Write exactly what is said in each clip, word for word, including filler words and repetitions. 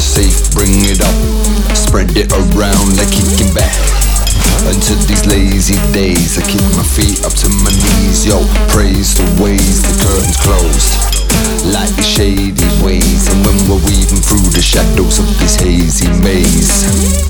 safe, bring it up. Spread it around like kicking back. Until these lazy days, I kick my feet up to my knees. Yo, praise the ways the curtains closed, like the shady ways. And when we're weaving through the shadows of this hazy maze,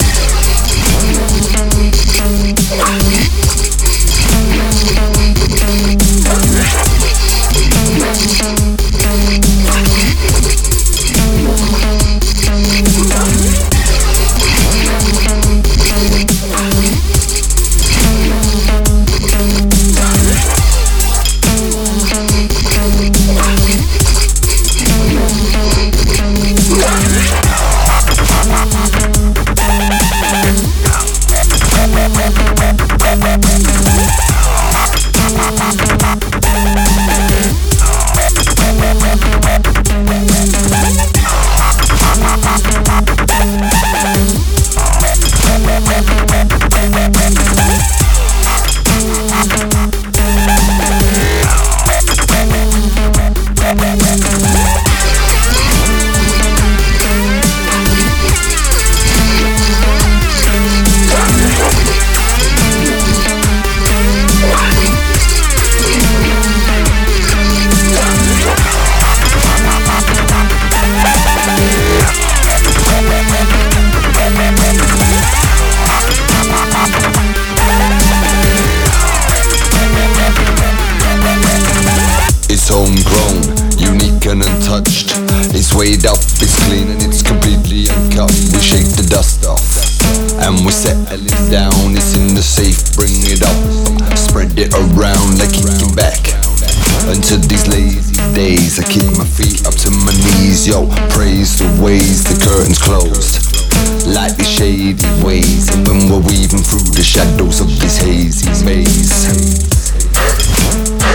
it's homegrown, unique and untouched. It's weighed up, it's clean and it's completely uncut. We shake the dust off and we settle it down. It's in the safe, bring it up. Spread it around like kicking back. Until these lazy days, I kick my feet up to my knees. Yo, praise the ways the curtains closed, like the shady ways. And when we're weaving through the shadows of this hazy maze,